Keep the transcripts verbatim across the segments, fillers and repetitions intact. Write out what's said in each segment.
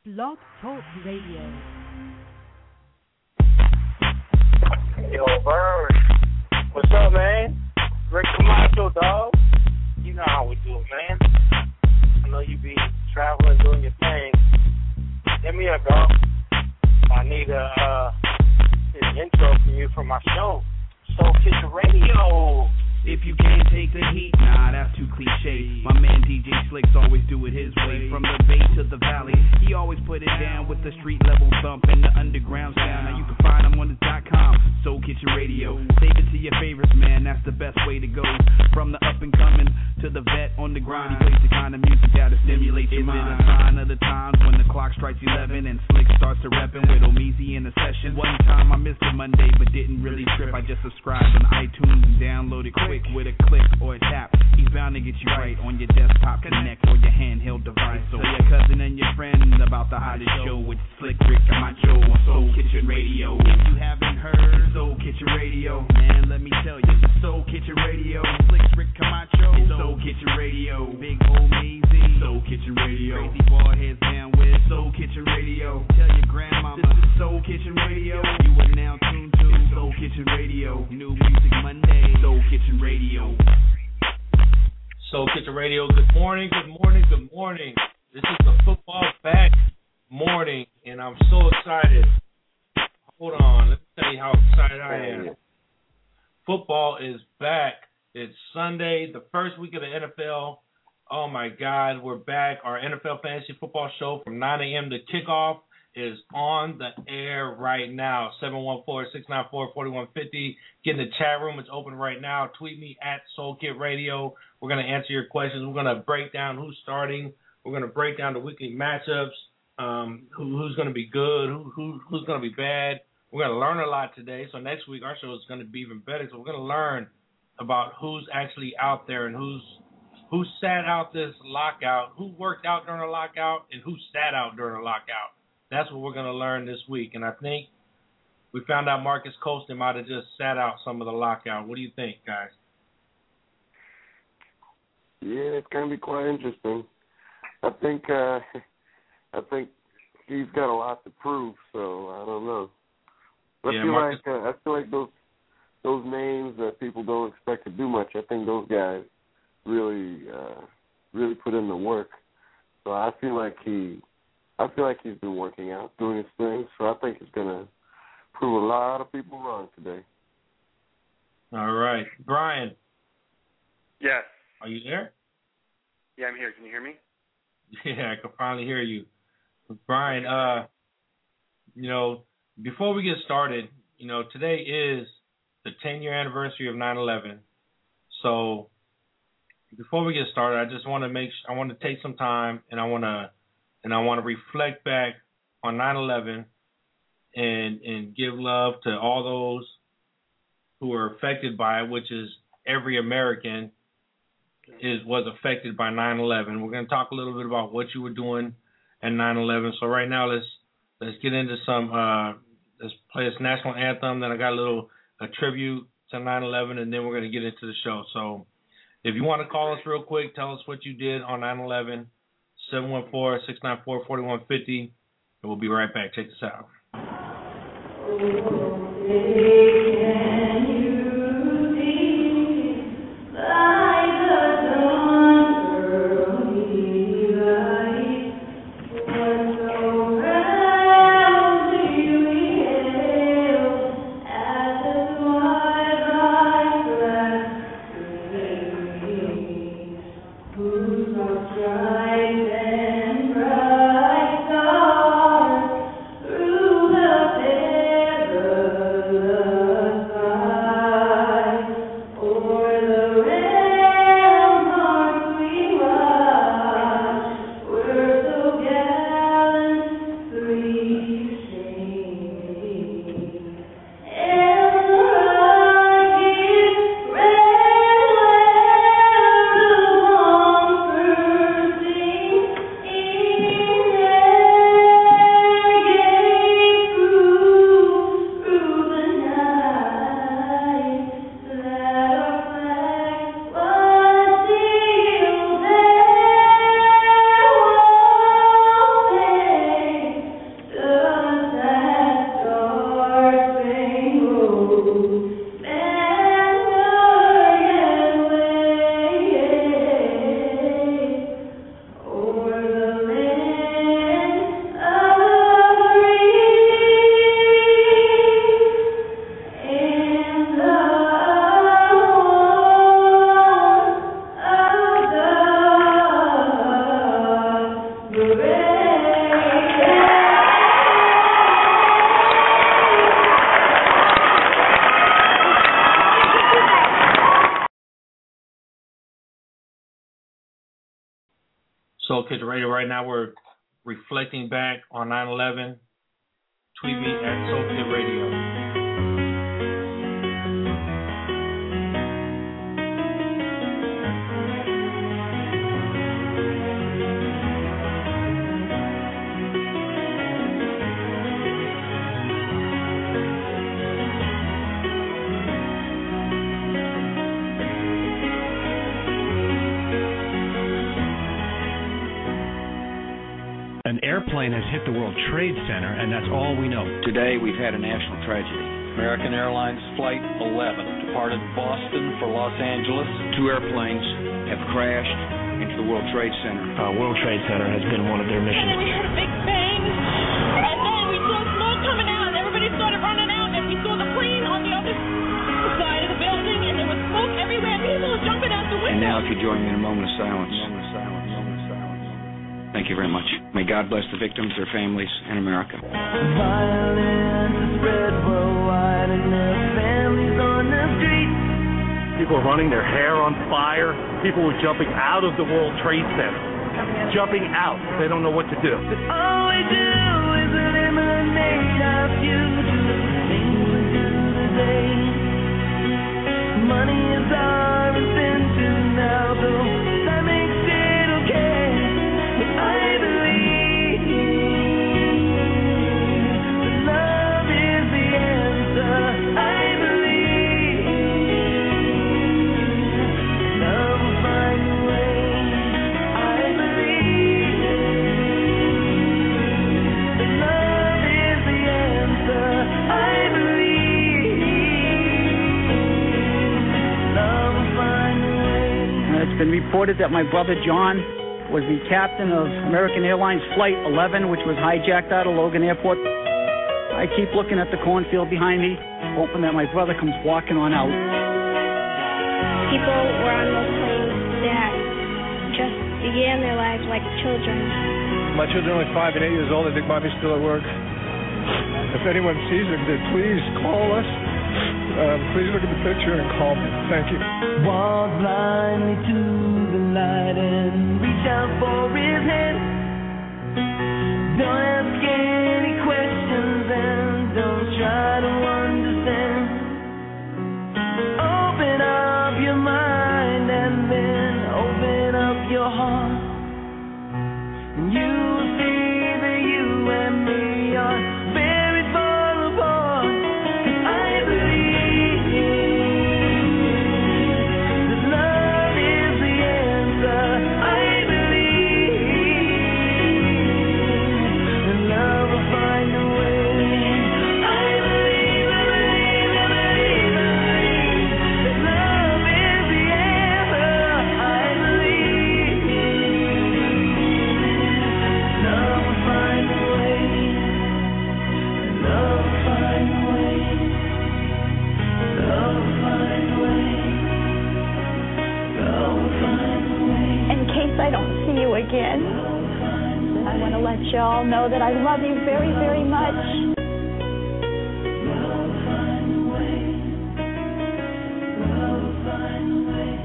Blog Talk Radio. Yo, Bird. What's up, man? Rick Camacho, dog. You know how we do it, man. I know you be traveling, doing your thing. Hit me up, dog. I need a uh, an intro from you for my show, Soul Kitchen Radio. If you can't take the heat, nah, that's too cliche. My man D J Slicks always do it his way. From the bay to the valley, he always put it down with the street level thump and the underground sound. Now you can find him on his dot com, Soul Kitchen Radio. Save it to your favorites, man, that's the best way to go. From the up and coming to the vet on the grind, he plays the kind of music that'll stimulate your mind. It's a sign of the times when the clock strikes eleven and Slick starts to reppin' with Omeezy in the session. One time I missed it Monday, but didn't really trip. I just subscribed on iTunes and downloaded quick. With a click or a tap, he's bound to get you right on your desktop, connect, or your handheld device. So tell your cousin and your friends about the hottest show with Slick Rick Camacho on Soul Kitchen Radio. If you haven't heard Soul Kitchen Radio, man, let me tell you, it's Soul Kitchen Radio. Slick Rick Camacho, it's Soul Kitchen Radio. Big Omeezy, Soul Kitchen Radio. Crazy boy heads down with Soul Kitchen Radio. Tell your grandmama, this is Soul Kitchen Radio. You are now tuned to Soul Kitchen Radio. New music Monday, Soul Kitchen Radio. Soul Kitchen Radio, good morning, good morning, good morning. This is the football back morning, and I'm so excited. Hold on, let me tell you how excited I am. Football is back. It's Sunday, the first week of the N F L. Oh, my God, we're back. Our N F L Fantasy Football Show from nine a.m. to kickoff is on the air right now. seven one four, six nine four, four one five zero. Get in the chat room. It's open right now. Tweet me at SoulKit Radio. We're going to answer your questions. We're going to break down who's starting. We're going to break down the weekly matchups, um, who, who's going to be good, who, who who's going to be bad. We're going to learn a lot today. So next week our show is going to be even better. So we're going to learn about who's actually out there and who's who sat out this lockout, who worked out during the lockout, and who sat out during the lockout. That's what we're going to learn this week. And I think we found out Marcus Colston might have just sat out some of the lockout. What do you think, guys? Yeah, it's going to be quite interesting. I think uh, I think he's got a lot to prove, so I don't know. I yeah, feel Marcus- like uh, I feel like those those names that people don't expect to do much. I think those guys really uh, really put in the work. So I feel like he. I feel like he's been working out, doing his thing, so I think he's going to prove a lot of people wrong today. All right. Brian. Yes. Are you there? Yeah, I'm here. Can you hear me? Yeah, I can finally hear you. Brian, uh, you know, before we get started, you know, today is the ten-year anniversary of nine eleven. So before we get started, I just want to make – I want to take some time, and I want to – And I want to reflect back on nine eleven and and give love to all those who were affected by it, which is every American is was affected by nine eleven. We're going to talk a little bit about what you were doing at nine eleven. So right now, let's let's get into some. Uh, let's play this national anthem. Then I got a little a tribute to nine eleven, and then we're going to get into the show. So if you want to call us real quick, tell us what you did on nine eleven. seven one four, six nine four, four one five zero, and we'll be right back. Check this out. Through the perilous Soul Kitchen Radio. Right now we're reflecting back on nine eleven. Tweet me at Soul Kid Radio. An airplane has hit the World Trade Center, and that's all we know. Today, we've had a national tragedy. American Airlines Flight eleven departed Boston for Los Angeles. Two airplanes have crashed into the World Trade Center. Uh, World Trade Center has been one of their missions. And then we heard a big bang, and then we saw smoke coming out, and everybody started running out, and we saw the plane on the other side of the building, and there was smoke everywhere. People were jumping out the window. And now, if you join me in a moment of silence. Moment of silence. Moment of silence. Thank you very much. May God bless the victims, their families, and America. Violence is spread worldwide and their families on the streets. People are running their hair on fire. People are jumping out of the World Trade Center. Jumping out. They don't know what to do. But all we do is eliminate our future. Things we do today. Money is our invention now, though that makes it okay. I believe that love is the answer. I believe love will find a way. I believe that love is the answer. I believe love will find a way. It's been reported that my brother John was the captain of American Airlines Flight eleven, which was hijacked out of Logan Airport. I keep looking at the cornfield behind me, hoping that my brother comes walking on out. People were on those planes that just began their lives like children. My children are only five and eight years old. I think Mommy's still at work. If anyone sees them, then please call us. Um, please look at the picture and call me. Thank you. Walk blindly to the light and reach out for his hand. Don't ask any questions and don't try to understand. Open up your mind and then open up your heart, and you will see that you and me are very far apart. 'Cause I believe that love is the answer. I believe that love will find a way. I believe, I believe, I believe, I believe that love is the answer. I believe love will find a way. Love will find a way. Love will find a way. Love will find a way. In case I don't see you again, I want to let you all know that I love you very, very much. Love will find a way. Love will find a way.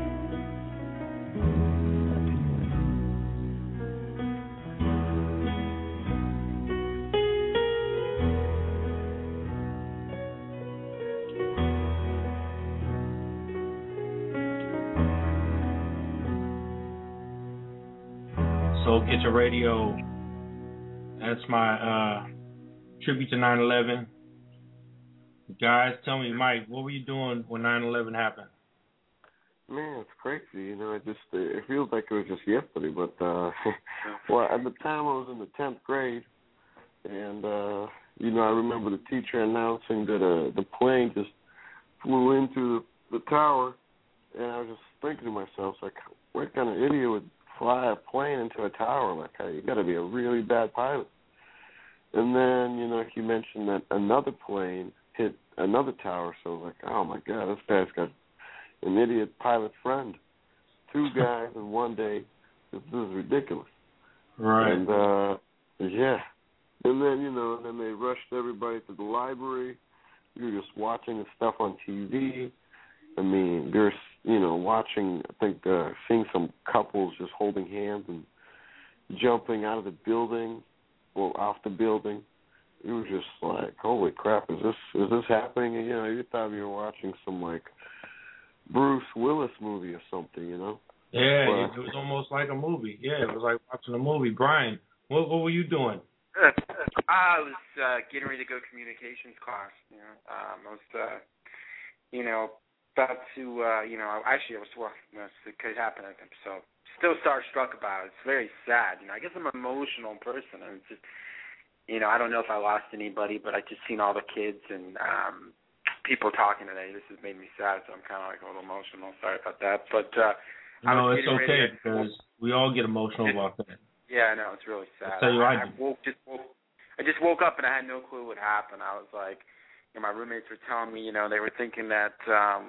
Soul Kitchen Radio. That's my uh, tribute to nine eleven. Guys, tell me, Mike, what were you doing when nine eleven happened? Man, it's crazy. You know, it just uh, it feels like it was just yesterday. But uh, well, at the time I was in the tenth grade, and uh, you know, I remember the teacher announcing that uh, the plane just flew into the, the tower, and I was just thinking to myself, like, what kind of idiot would fly a plane into a tower? Like, hey, you got to be a really bad pilot. And then, you know, he mentioned that another plane hit another tower, so I was like, oh my God, this guy's got an idiot pilot friend. Two guys in one day. This, this is ridiculous. Right. And uh, yeah. And then, you know, then they rushed everybody to the library. We were just watching the stuff on T V. I mean, there's, you know, watching, I think, uh, seeing some couples just holding hands and jumping out of the building or off the building. It was just like, holy crap, is this is this happening? And, you know, you thought you were watching some, like, Bruce Willis movie or something, you know? Yeah, but, it was almost like a movie. Yeah, it was like watching a movie. Brian, what, what were you doing? I was uh, getting ready to go to communications class. You know, um, I was, uh, you know, about to, uh, you know, actually I was, well, it could happen, I think, so still starstruck about it. It's very sad. You know, I guess I'm an emotional person, and it's just, you know, I don't know if I lost anybody, but I just seen all the kids and um, people talking today. This has made me sad, so I'm kind of like a little emotional. Sorry about that. But uh, no, I was it's okay ready to, because we all get emotional about that. Yeah, I know, it's really sad. I'll tell you I, I, I woke just woke, I just woke up and I had no clue what happened. I was like, you know, my roommates were telling me, you know, they were thinking that, um,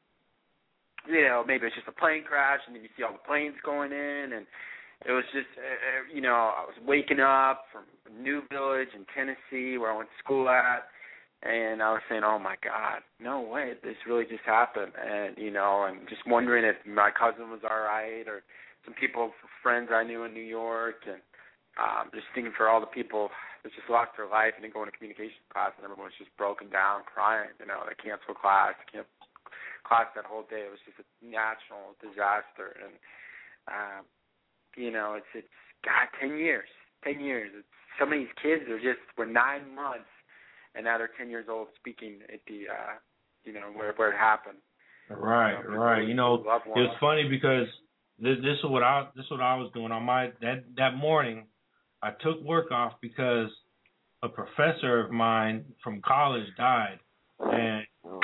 you know, maybe it's just a plane crash, and then you see all the planes going in, and it was just, uh, you know, I was waking up from New Village in Tennessee, where I went to school at, and I was saying, oh, my God, no way, this really just happened. And, you know, and just wondering if my cousin was all right, or some people, friends I knew in New York, and um, just thinking for all the people that just lost their life and didn't go into communication class, and everyone was just broken down, crying. You know, they canceled class, canceled class that whole day. It was just a national disaster. And, um, you know, it's, it's God, ten years, ten years. It's, some of these kids are just, were nine months, and now they're ten years old speaking at the, uh, you know, where where it happened. Right, you know, right. You know, it was funny because this, this is what I this is what I was doing on my that that morning. I took work off because a professor of mine from college died, and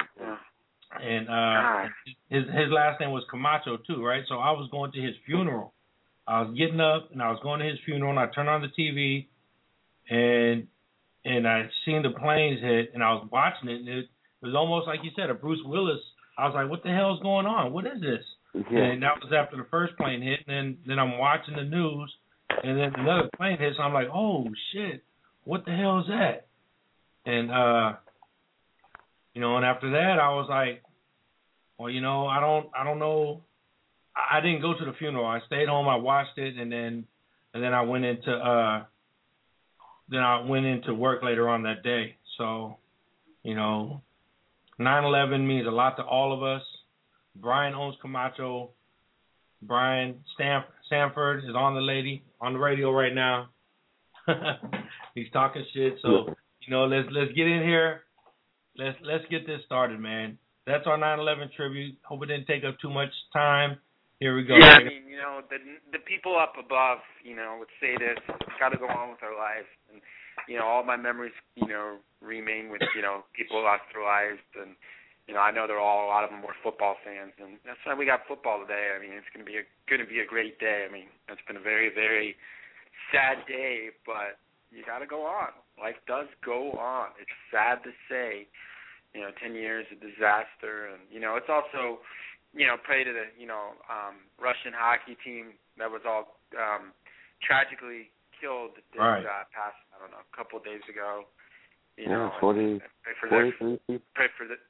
and uh, his his last name was Camacho too, right? So I was going to his funeral. I was getting up and I was going to his funeral, and I turned on the T V, and and I seen the planes hit, and I was watching it, and it, it was almost like you said, a Bruce Willis. I was like, what the hell is going on? What is this? Yeah. And that was after the first plane hit, and then, then I'm watching the news, and then another plane hits, and I'm like, oh, shit, what the hell is that? And, uh, you know, and after that, I was like, well, you know, I don't I don't know. I, I didn't go to the funeral. I stayed home, I watched it, and then and then I went into uh, then I went into work later on that day. So, you know, nine eleven means a lot to all of us. Brian owns Camacho. Brian Stamp, Sanford is on the lady on the radio right now. He's talking shit. So, you know, let's let's get in here. Let's let's get this started, man. That's our nine eleven tribute. Hope it didn't take up too much time. Here we go. Yeah, I mean, you know, the the people up above, you know, would say this. It's got to go on with our lives, and you know, all my memories, you know, remain with you know people who lost their lives, and you know, I know they're all a lot of them were football fans, and that's why we got football today. I mean, it's going to be a going to be a great day. I mean, it's been a very very sad day, but you got to go on. Life does go on. It's sad to say, you know, ten years of disaster, and you know, it's also, you know, pray to the, you know, um, Russian hockey team that was all um, tragically killed this right. uh, past, I don't know, a couple of days ago. You yeah, know, forty, pray for forty, their, pray for the,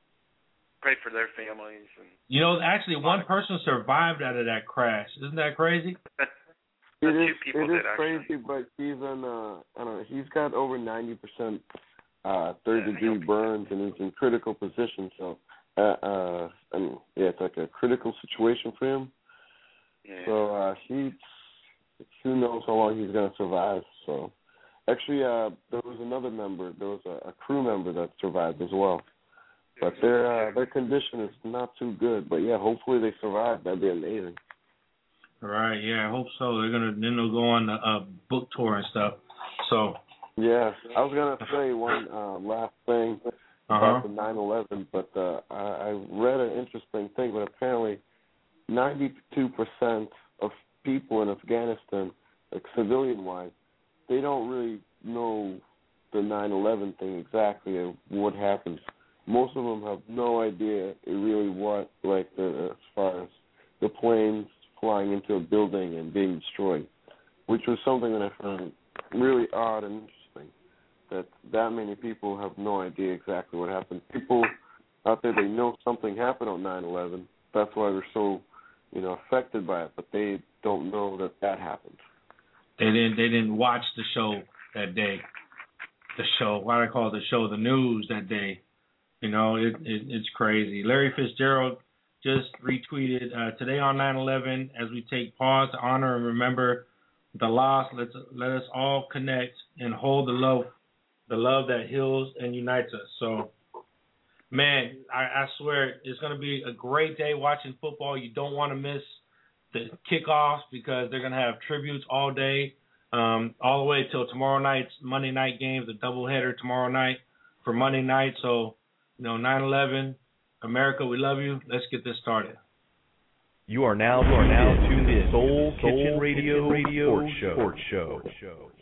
pray for their families. And you know, actually, one person survived out of that crash. Isn't that crazy? That's, It that's is, two people it is did, crazy, but he's on, uh, I don't know, he's got over ninety percent uh, third degree burns, and he's in critical position. So, uh, uh, I mean, yeah, it's like a critical situation for him. Yeah. So uh, he, who knows how long he's gonna survive. So, actually, uh, there was another member, there was a, a crew member that survived as well, but their uh, their condition is not too good. But yeah, hopefully they survive. That'd be amazing. Right, yeah, I hope so. They're gonna then they'll go on the uh, book tour and stuff. So yeah, I was gonna say one uh, last thing uh-huh. about the nine eleven, but uh, I, I read an interesting thing. But apparently, ninety-two percent of people in Afghanistan, like civilian-wise, they don't really know the nine eleven thing exactly and what happened. Most of them have no idea really what, like the as far as the planes flying into a building and being destroyed, which was something that I found really odd and interesting, that that many people have no idea exactly what happened. People out there, they know something happened on nine eleven. That's why they're so, you know, affected by it, but they don't know that that happened. they didn't they didn't watch the show that day. The show, why do I call it the show? The news that day. You know, it, it it's crazy. Larry Fitzgerald just retweeted uh, today on nine eleven as we take pause to honor and remember the loss. Let's let us all connect and hold the love, the love that heals and unites us. So, man, I, I swear it's going to be a great day watching football. You don't want to miss the kickoffs because they're going to have tributes all day, um, all the way till tomorrow night's Monday night games, a doubleheader tomorrow night for Monday night. So, you know, nine eleven, America, we love you. Let's get this started. You are now, you are now to the Soul Kitchen Radio, Radio Sports Show. Sports Show. Show.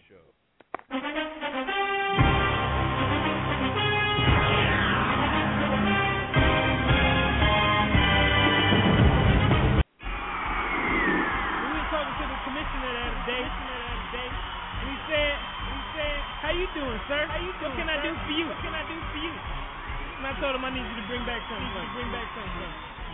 How you doing, sir? How you doing? What can I do for you? What can I do for you? And I told him I need you to bring back something. To bring back something.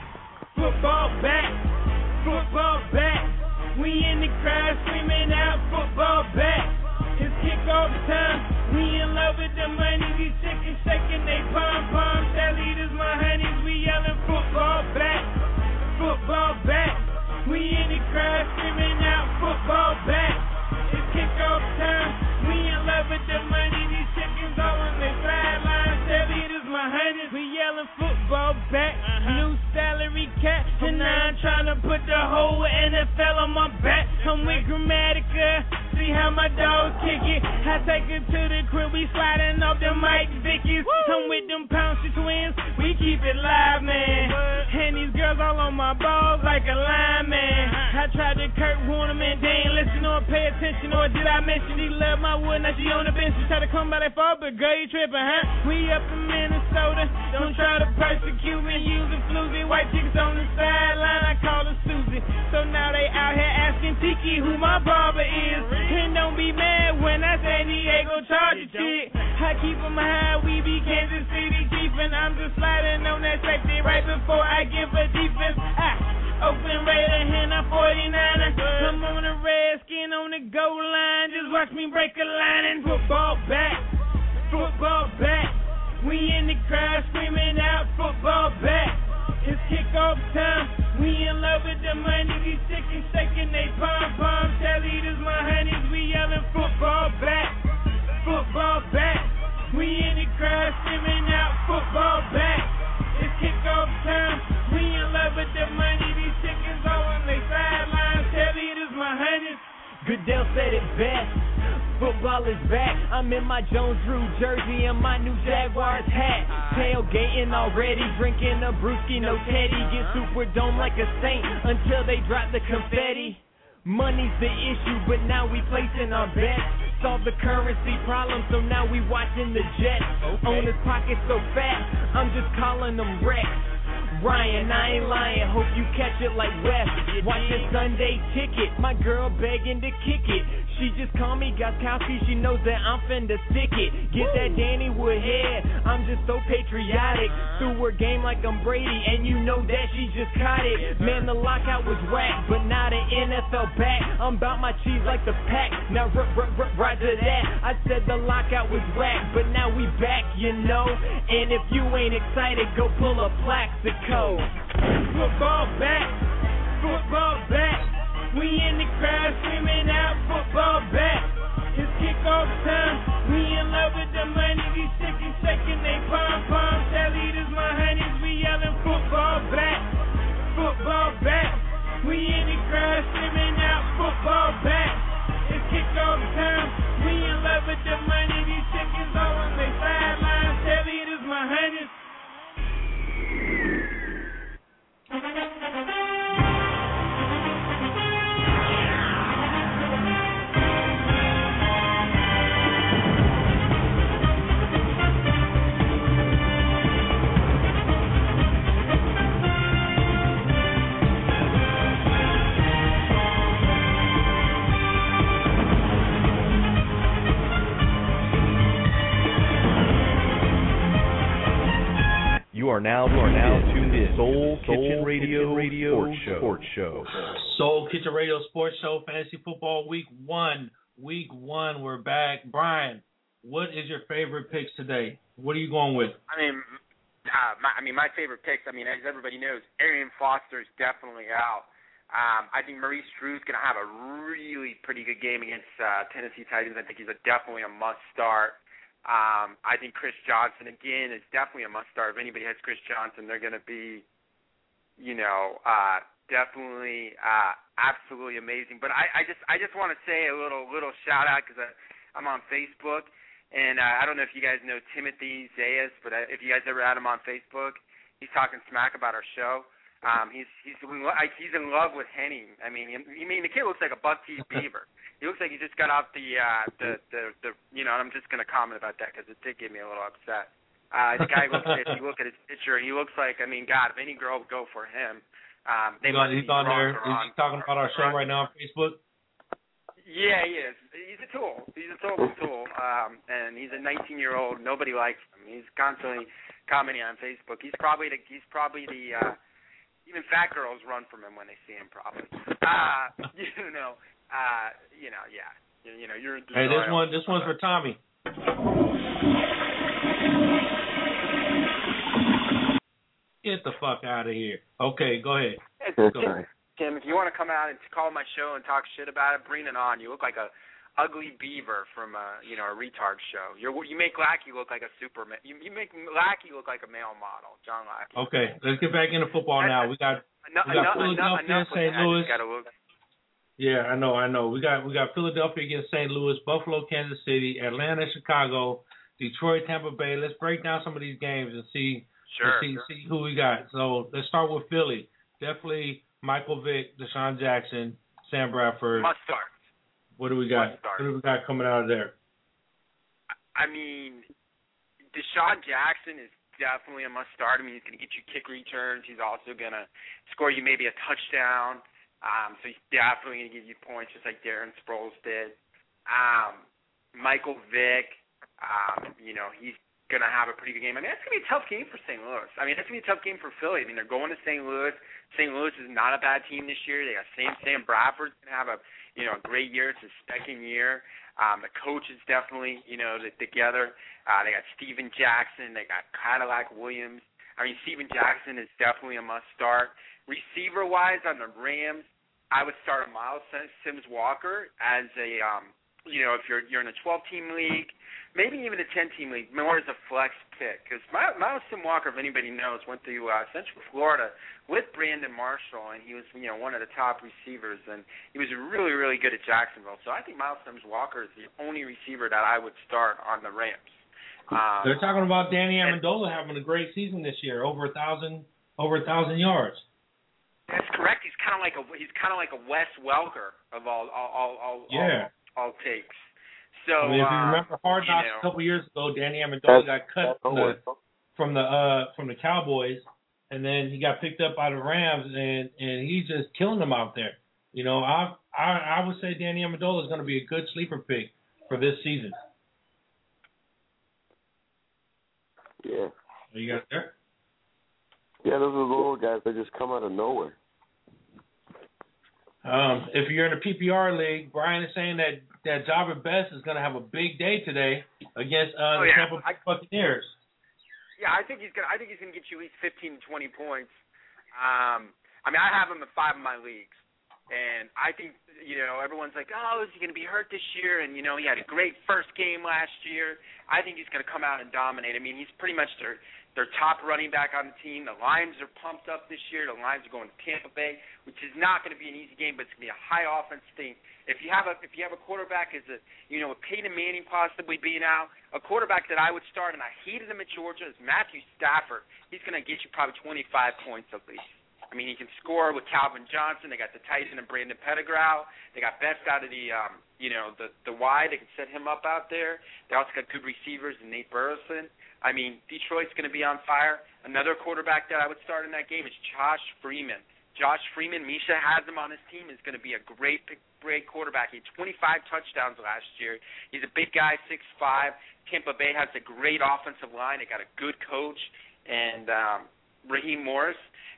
Football back, football back. We in the crowd screaming out, football back. It's kickoff time. We in love with the money. We shaking, shaking they pom poms. That leaders, my honeys. We yelling football back, football back. We in the crowd screaming out, football back. It's kickoff time. We in love with the money, these chickens all on their sidelines. Their leaders, my honeys, we yelling football back. Uh-huh. New salary cap, and now I'm trying to put the whole N F L on my back. I'm with Grammatica, see how my dogs kick it. I take it to the crib, we sliding off the Mike Vickies. I'm with them Pouncy twins, we keep it live, man. And these girls all on my balls like a lineman. I tried to Kurt Warner, man, they ain't listen or pay attention. Or did I mention he love my wood, now she on the bench. She try to come by that fall, but girl, you tripping, huh? We up in Minnesota, don't try to persecute me. Using floozy, white chicks on the sideline, I call her Susie. So now they out here asking Tiki who my barber is. And don't be mad when I say Diego Charger chick. I keep them high, we be Kansas City Chief, and I'm just sliding on that safety right before I give a defense. Ah, open Raider, and I'm forty-niner. I'm on the Redskin on the goal line, just watch me break a line and football back, football back. We in the crowd screaming out football back. It's kickoff time. We in love with the money. These chickens shaking they pom poms. Tell leaders, my honeys, we yelling football back, football back. We in the crowd screaming out football back. It's kickoff time. We in love with the money. These chickens all on their sidelines. Tell leaders, my honeys. Goodell said it best. Football is back. I'm in my Jones Drew jersey and my new Jaguars hat. Tailgating already, drinking a brewski, no Teddy. Get Superdome like a saint until they drop the confetti. Money's the issue, but now we placing our bets. Solve the currency problem, so now we watching the Jets. Okay. Owners' pockets so fat, I'm just calling them Rex. Ryan, I ain't lying, hope you catch it like West. Watch the Sunday ticket, my girl begging to kick it. She just called me Goskowski, she knows that I'm finna stick it. Get that Danny Woodhead, I'm just so patriotic. Threw her game like I'm Brady, and you know that she just caught it. Man, the lockout was whack, but now the N F L back. I'm about my cheese like the pack, now r- r- r- roger that. I said the lockout was whack, but now we back, you know. And if you ain't excited, go pull a Plaxico. Football back, football back. We in the crowd screaming out football back. It's kickoff time. We in love with the money. These chickens shaking they pom poms. Tell leaders, my honeys, we yelling football back, football back. We in the crowd screaming out football back. It's kickoff time. We in love with the money. These chickens all on their sidelines. Tell leaders, my honeys. You are now, you are now tuned in Soul, Soul Kitchen Radio, Radio Sports Show. Sports Show. Soul Kitchen Radio Sports Show, Fantasy Football Week One. Week one, we're back. Brian, what is your favorite picks today? What are you going with? I mean, uh, my, I mean, my favorite picks, I mean, as everybody knows, Arian Foster is definitely out. Um, I think Maurice Drew's going to have a really pretty good game against uh, Tennessee Titans. I think he's a, definitely a must-start. Um, I think Chris Johnson, again, is definitely a must-start. If anybody has Chris Johnson, they're going to be, you know, uh, definitely uh, absolutely amazing. But I, I just I just want to say a little little shout-out because I'm on Facebook. And uh, I don't know if you guys know Timothy Zayas, but uh, if you guys ever had him on Facebook, he's talking smack about our show. Um, he's he's like he's in love with Henning. I mean, I mean the kid looks like a buck-teeth beaver. He looks like he just got off the uh, the, the the you know. And I'm just gonna comment about that because it did get me a little upset. Uh, the guy looks at if you look at his picture, he looks like I mean, God, if any girl would go for him, um, they he's on, he's on there. Is he talking about our show right now on Facebook? Yeah, he is. He's a tool. He's a total tool. Um, and he's a nineteen-year-old. Nobody likes him. He's constantly commenting on Facebook. He's probably the. He's probably the. Uh, even fat girls run from him when they see him. Probably. Uh, you know. Uh, you know. Yeah. You, you know. You're. Hey, this one. This one's for Tommy. Get the fuck out of here. Okay, go ahead. It's, Tim, Tim, if you want to come out and call my show and talk shit about it, bring it on. You look like a ugly beaver from a you know a retard show. You you make Lackey look like a superman. You you make Lackey look like a male model, John Lackey. Okay, let's get back into football now. We got enough, we got enough, Philadelphia, enough Saint Louis. Look. Yeah, I know, I know. We got we got Philadelphia against Saint Louis, Buffalo, Kansas City, Atlanta, Chicago, Detroit, Tampa Bay. Let's break down some of these games and see sure, and see, sure. see who we got. So let's start with Philly. Definitely Michael Vick, Deshaun Jackson, Sam Bradford. Must start. What do we got? What do we got coming out of there? I mean, Deshaun Jackson is definitely a must start. I mean, he's going to get you kick returns. He's also going to score you maybe a touchdown. Um, so he's definitely going to give you points just like Darren Sproles did. Um, Michael Vick, um, you know, he's going to have a pretty good game. I mean, that's going to be a tough game for Saint Louis. I mean, that's going to be a tough game for Philly. I mean, they're going to Saint Louis. Saint Louis is not a bad team this year. They got Sam, Sam Bradford's going to have a, you know, a great year. It's his second year. Um, the coach is definitely, you know, together. Uh, they got Steven Jackson. They got Cadillac Williams. I mean, Steven Jackson is definitely a must start. Receiver-wise on the Rams, I would start Miles Sims Walker as a, um, you know, if you're you're in a twelve-team league, maybe even a ten-team league, more as a flex pick. Because Miles Sims Walker, if anybody knows, went to uh, Central Florida with Brandon Marshall, and he was, you know, one of the top receivers, and he was really, really good at Jacksonville. So I think Miles Sims Walker is the only receiver that I would start on the Rams. Um, They're talking about Danny Amendola having a great season this year, over a thousand, over a thousand yards. That's correct. He's kind of like a he's kind of like a Wes Welker of all all all all, yeah. all, all takes. So I mean, if you um, remember Hard Knocks you know, a couple years ago, Danny Amendola got cut from the from the uh from the Cowboys, and then he got picked up by the Rams, and and he's just killing them out there. You know, I I I would say Danny Amendola is going to be a good sleeper pick for this season. Yeah. Are you got there? Yeah, those are the little guys that just come out of nowhere. Um, if you're in a P P R league, Brian is saying that that Jabba Best is going to have a big day today against uh, oh, the yeah. Tampa Bay Buccaneers. Yeah, I think he's gonna. I think he's gonna get you at least fifteen to twenty points. Um, I mean, I have him in five of my leagues, and I think you know everyone's like, oh, is he gonna be hurt this year? And you know, he had a great first game last year. I think he's gonna come out and dominate. I mean, he's pretty much their their top running back on the team. The Lions are pumped up this year. The Lions are going to Tampa Bay, which is not going to be an easy game, but it's going to be a high offense thing. If you have a if you have a quarterback as a you know with Peyton Manning possibly being out, a quarterback that I would start, and I hated him at Georgia, is Matthew Stafford. He's going to get you probably twenty-five points at least. I mean, he can score with Calvin Johnson. They got the tight end and Brandon Pettigrew. They got Best out of the um, you know the the wide. They can set him up out there. They also got good receivers in Nate Burleson. I mean, Detroit's going to be on fire. Another quarterback that I would start in that game is Josh Freeman. Josh Freeman, Misha has him on his team, is going to be a great, great quarterback. He had twenty-five touchdowns last year. He's a big guy, six five. Tampa Bay has a great offensive line. They got a good coach, and um, Raheem Morris.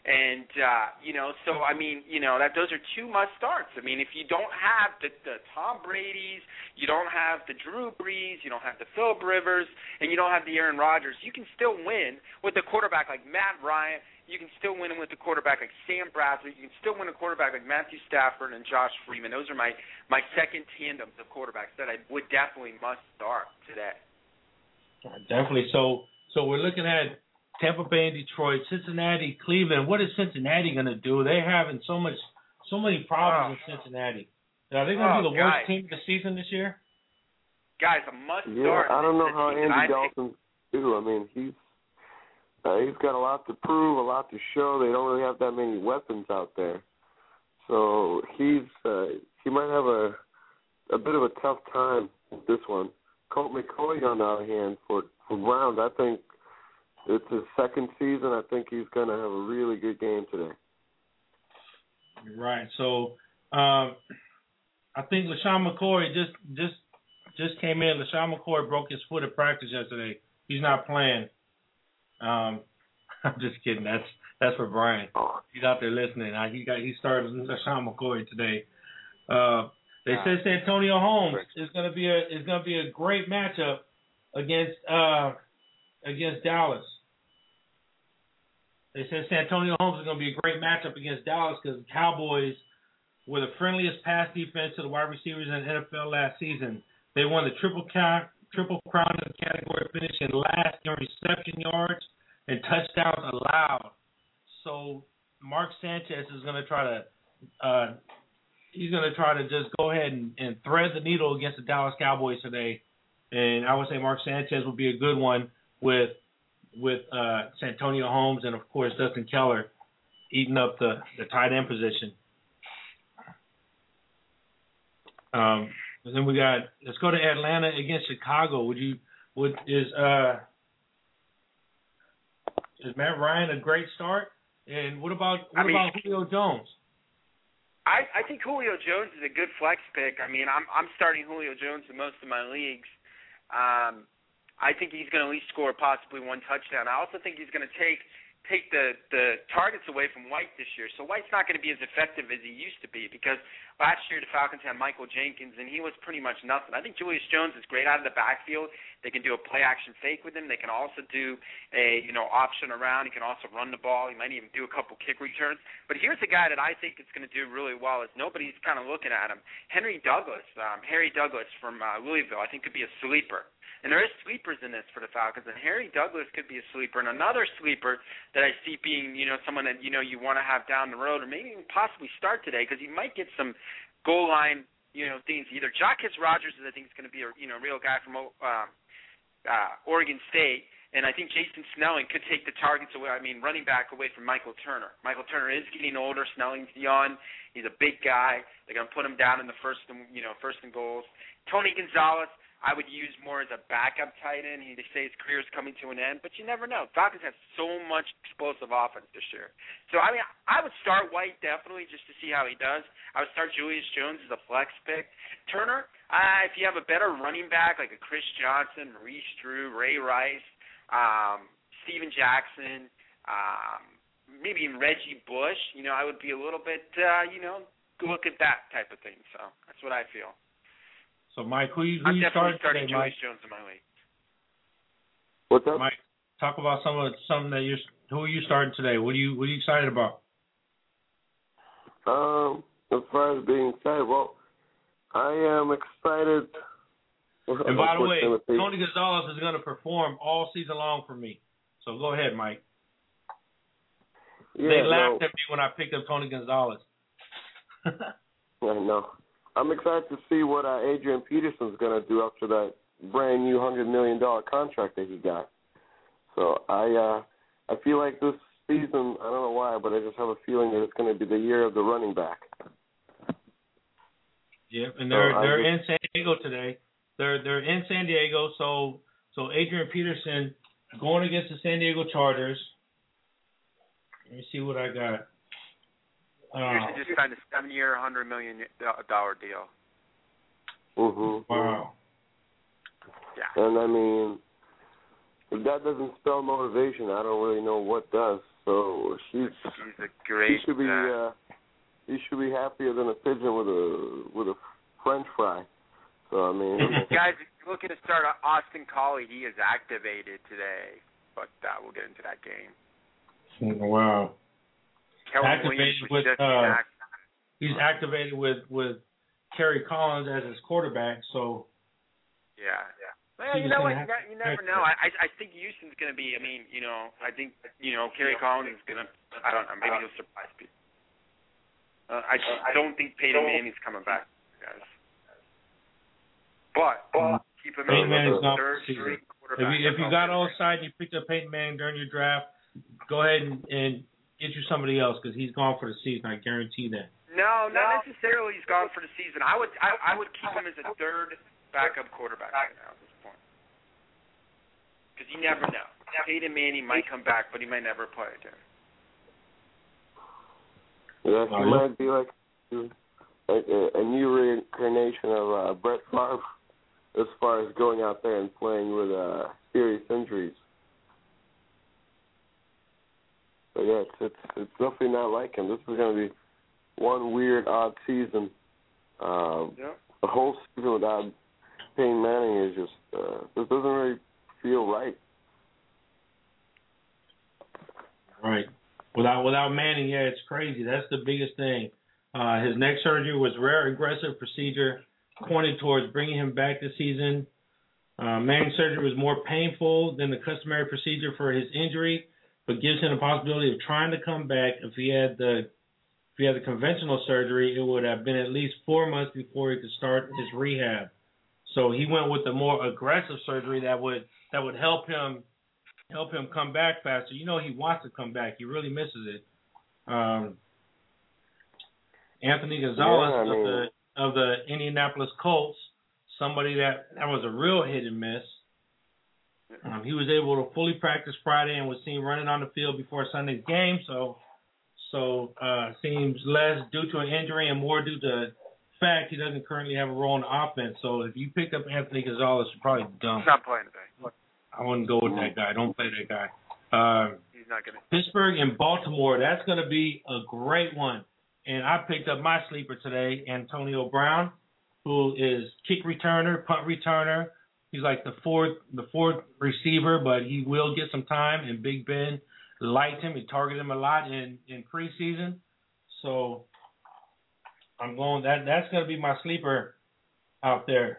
And, uh, you know, so, I mean, you know, that those are two must-starts. I mean, if you don't have the, the Tom Brady's, you don't have the Drew Brees, you don't have the Phillip Rivers, and you don't have the Aaron Rodgers, you can still win with a quarterback like Matt Ryan. You can still win with a quarterback like Sam Bradford. You can still win a quarterback like Matthew Stafford and Josh Freeman. Those are my, my second tandems of quarterbacks that I would definitely must start today. Definitely. So, so we're looking at Tampa Bay and Detroit, Cincinnati, Cleveland. What is Cincinnati going to do? They're having so much, so many problems oh. in Cincinnati. Are they going to oh, be the guys. worst team of the season this year? Guys, a must yeah, start. I don't know how Andy I Dalton do. I mean, he's uh, he's got a lot to prove, a lot to show. They don't really have that many weapons out there, so he's uh, he might have a a bit of a tough time with this one. Colt McCoy, on the other hand, for for Browns, I think. It's his second season. I think he's going to have a really good game today. Right. So um, I think LaShawn McCoy just just just came in. LaShawn McCoy broke his foot at practice yesterday. He's not playing. Um, I'm just kidding. That's that's for Brian. He's out there listening. I, he got he started LaShawn McCoy today. Uh, they uh, said San Antonio Holmes is going to be a is going to be a great matchup against uh, against Dallas. They said San Antonio Holmes is going to be a great matchup against Dallas because the Cowboys were the friendliest pass defense to the wide receivers in the N F L last season. They won the triple count, triple crown in the category, finishing last in reception yards and touchdowns allowed. So Mark Sanchez is going to try to uh, he's going to try to just go ahead and, and thread the needle against the Dallas Cowboys today. And I would say Mark Sanchez would be a good one with. with uh, San Antonio Holmes and, of course, Dustin Keller eating up the, the tight end position. Um, and then we got, let's go to Atlanta against Chicago. Would you, would, is, uh, is Matt Ryan a great start? And what about, what I mean, about Julio Jones? I, I think Julio Jones is a good flex pick. I mean, I'm, I'm starting Julio Jones in most of my leagues. Um, I think he's going to at least score possibly one touchdown. I also think he's going to take take the, the targets away from White this year. So White's not going to be as effective as he used to be because last year the Falcons had Michael Jenkins, and he was pretty much nothing. I think Julius Jones is great out of the backfield. They can do a play-action fake with him. They can also do a, you know, option around. He can also run the ball. He might even do a couple kick returns. But here's a guy that I think is going to do really well is nobody's kind of looking at him. Henry Douglas, um, Harry Douglas from uh, Louisville, I think could be a sleeper. And there is sleepers in this for the Falcons, and Harry Douglas could be a sleeper. And another sleeper that I see being, you know, someone that, you know, you want to have down the road or maybe even possibly start today because he might get some goal line, you know, things. Either Jacquizz Rodgers, I think, is going to be a, you know, real guy from uh, uh, Oregon State, and I think Jason Snelling could take the targets away, I mean, running back away from Michael Turner. Michael Turner is getting older. Snelling's young. He's a big guy. They're going to put him down in the first, and, you know, first and goals. Tony Gonzalez, I would use more as a backup tight end. He, they say his career is coming to an end, but you never know. Falcons have so much explosive offense this year. So, I mean, I would start White definitely just to see how he does. I would start Julius Jones as a flex pick. Turner, uh, if you have a better running back like a Chris Johnson, Maurice Drew, Ray Rice, um, Steven Jackson, um, maybe even Reggie Bush, you know, I would be a little bit, uh, you know, look at that type of thing. So that's what I feel. So, Mike, who you, who I'm you definitely starting starting today, Mike? Julius Jones in my league. What's up, Mike? Talk about some of something that you're. Who are you starting today? What are you What are you excited about? Um, as far as being excited, well, I am excited. And by the way, Tony Gonzalez is going to perform all season long for me. So go ahead, Mike. Yeah, they laughed no. at me when I picked up Tony Gonzalez. I know. I'm excited to see what uh, Adrian Peterson's going to do after that brand new one hundred million dollars contract that he got. So I uh, I feel like this season, I don't know why, but I just have a feeling that it's going to be the year of the running back. Yeah, and they're so they're just, in San Diego today. They're they're in San Diego, so so Adrian Peterson going against the San Diego Chargers. Let me see what I got. Uh, just signed a seven-year, one hundred million dollars deal. Mm-hmm. Wow. Yeah. And, I mean, if that doesn't spell motivation, I don't really know what does. So she's she's a great. She should be uh, he should be happier than a pigeon with a with a French fry. So I mean, guys, if you're looking to start Austin Collie, he is activated today. But uh, we'll get into that game. Wow. Kellen activated Williams with just uh, act- he's activated with with Kerry Collins as his quarterback. So yeah, yeah. Well, you know what? You, ne- you never know. I I think Houston's going to be. I mean, you know, I think you know Kerry Collins is going to. I don't know. Maybe he'll surprise people. Uh, I I don't think Peyton Manning's coming back, guys. But uh, keep him in the third string quarterback. If you if you got all side and you picked up Peyton Manning during your draft, go ahead and, and get you somebody else because he's gone for the season. I guarantee that. No, not necessarily. He's gone for the season. I would I, I would keep him as a third backup quarterback right now. Because you never know. Peyton Manning might come back, but he might never play again. Yeah, he might be like a, a new reincarnation of uh, Brett Favre as far as going out there and playing with uh, serious injuries. But yeah, it's, it's it's definitely not like him. This is going to be one weird, odd season. Uh, yeah. The whole season without Peyton Manning is just uh, this doesn't really feel right. Right. Without without Manning, yeah, it's crazy. That's the biggest thing. Uh, his neck surgery was a rare aggressive procedure pointed towards bringing him back this season. Uh, Manning's surgery was more painful than the customary procedure for his injury, but gives him the possibility of trying to come back. If he had the if he had the conventional surgery, it would have been at least four months before he could start his rehab. So he went with the more aggressive surgery that would that would help him help him come back faster. You know he wants to come back. He really misses it. Um, Anthony Gonzalez yeah, I mean, of the of the Indianapolis Colts, somebody that, that was a real hit and miss. Um, he was able to fully practice Friday and was seen running on the field before Sunday's game. So so uh, seems less due to an injury and more due to the fact he doesn't currently have a role in the offense. So if you picked up Anthony Gonzalez, you're probably dumb. He's not playing today. I wouldn't go with that guy. Don't play that guy. Uh, He's not going to. Pittsburgh and Baltimore, that's going to be a great one. And I picked up my sleeper today, Antonio Brown, who is kick returner, punt returner. He's like the fourth the fourth receiver, but he will get some time. And Big Ben liked him. He targeted him a lot in, in preseason. So I'm going that that's going to be my sleeper out there.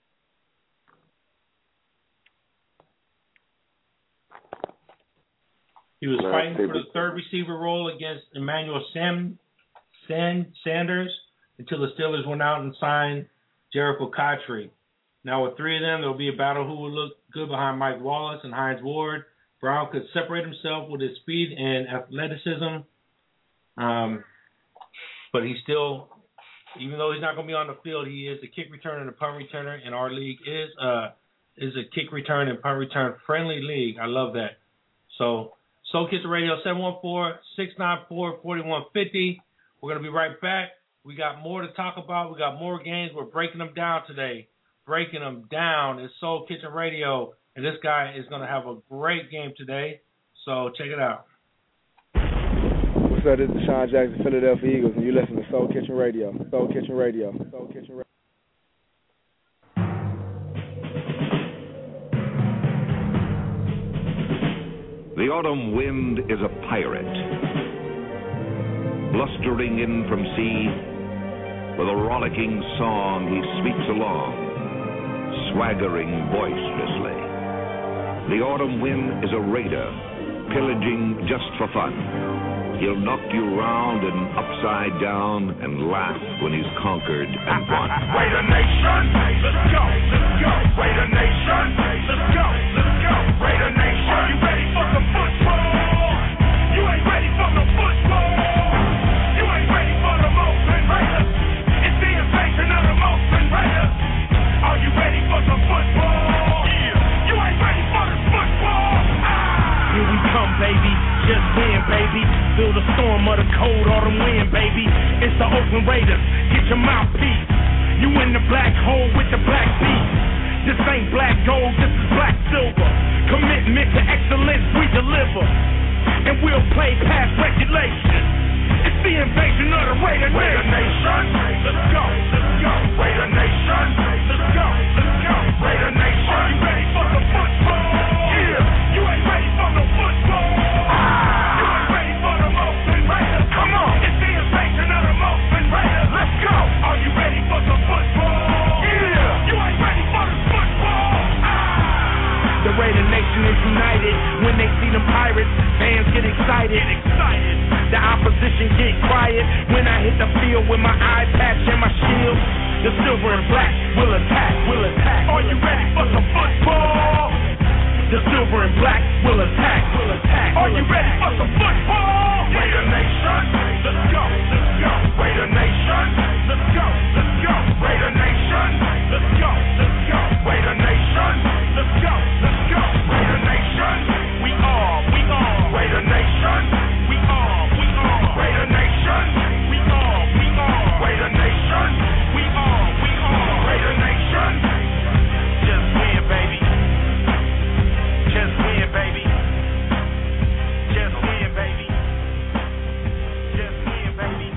He was fighting for the third receiver role against Emmanuel Sam, San, Sanders until the Steelers went out and signed Jericho Cotchery. Now with three of them, there will be a battle who will look good behind Mike Wallace and Hines Ward. Brown could separate himself with his speed and athleticism, um, but he's still, even though he's not going to be on the field, he is a kick returner and a punt returner, and our league is uh is a kick return and punt return friendly league. I love that. So. Soul Kitchen Radio, seven one four, six nine four, four one five zero. We're going to be right back. We got more to talk about. We got more games. We're breaking them down today. Breaking them down. It's Soul Kitchen Radio, and this guy is going to have a great game today. So check it out. What's up? This is Deshaun Jackson, Philadelphia Eagles, and you listen to Soul Kitchen Radio. Soul Kitchen Radio. Soul Kitchen Radio. The autumn wind is a pirate, blustering in from sea. With a rollicking song he sweeps along, swaggering boisterously. The autumn wind is a raider, pillaging just for fun. He'll knock you round and upside down and laugh when he's conquered and won. Raider Nation, let's go, let's go. Raider Nation, let's go, let's go. Raider Nation, are you ready for some football? You ain't ready for no football. You ain't ready for the Oakland Raiders. It's the invasion of the Oakland Raiders. Are you ready for some football? Yeah. You ain't ready for the football. Ah. Here we come, baby. Just win, baby. Feel the storm of the cold autumn wind, baby. It's the Oakland Raiders. Get your mouthpiece. You in the black hole with the black beat. This ain't black gold, this is black silver. Commitment forever, and we'll play past regulation. It's the invasion of the Raider Nation. Raider Nation, let's go, let's go. Raider Nation, let's go, let's go. Raider Nation, are you ready for the football? Yeah, you ain't ready for no football. Ah, you ain't ready for the Oakland Raiders. Come on, it's the invasion of the Oakland Raiders. Let's go. Are you ready for some football? Yeah, you ain't ready for the football. Ah, the Raider Nation is united when they see them pirates. Fans get excited. Get excited. The opposition get quiet when I hit the field with my eye patch and my shield. The silver and black will attack, will attack. Are you ready for some football? The silver and black will attack, will attack. Are you ready for some football? Raider Nation, let's go, let's go. Raider Nation, let's go, let's go. Raider Nation, let's go, let's go. Raider Nation, let's go, let's go. Raider Nation, we are, we are. Raider Nation, we are, we are. Raider Nation, we are, we are. Raider Nation, we are, we are. Raider Nation, just win, baby. Just win, baby. Just win, baby. Just win, baby.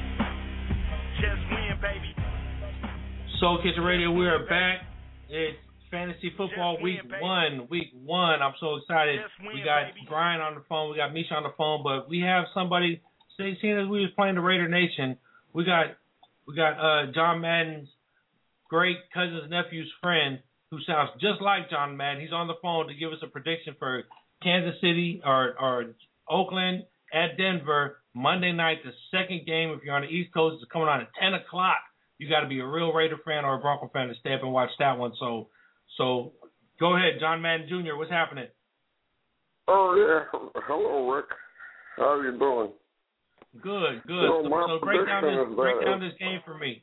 Just win, baby. Soul Kitchen Radio, we are back. It's Fantasy Football Week One. Week One. I'm so excited. We got Brian on the phone. We got Misha on the phone, but we have somebody. Seeing as we was playing the Raider Nation, we got we got uh, John Madden's great cousin's nephew's friend, who sounds just like John Madden. He's on the phone to give us a prediction for Kansas City or, or Oakland at Denver Monday night, the second game. If you're on the East Coast, it's coming on at ten o'clock. You got to be a real Raider fan or a Bronco fan to stay up and watch that one. So, so go ahead, John Madden Junior What's happening? Oh yeah, hello Rick. How are you doing? Good, good. You know, so so break down this is, break uh, down this game for me.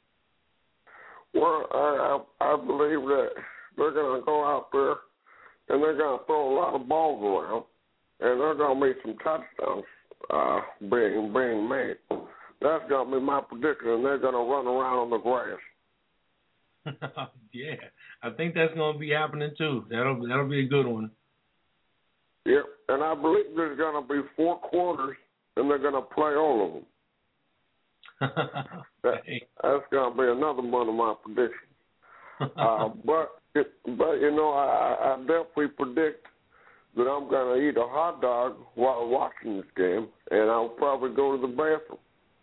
Well, I, I I believe that they're going to go out there and they're going to throw a lot of balls around, and they're going to make some touchdowns uh, being being made. That's going to be my prediction, and they're going to run around on the grass. Yeah, I think that's going to be happening too. That'll that'll be a good one. Yep, and I believe there's going to be four quarters, and they're going to play all of them. that, that's going to be another one of my predictions. uh, but it, but you know, I, I definitely predict that I'm going to eat a hot dog while watching this game, and I'll probably go to the bathroom.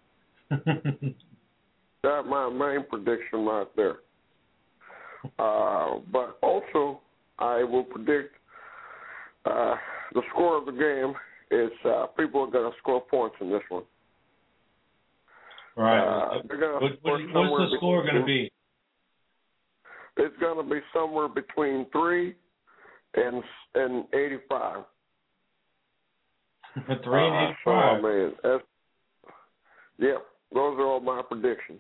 That's my main prediction right there. Uh, but also, I will predict uh, the score of the game is uh, people are going to score points in this one. Right. Uh, what, what, what's the score going to be? It's going to be somewhere between three and and eighty-five. Three and eighty-five. Uh, so, I mean, that's, yeah, those are all my predictions.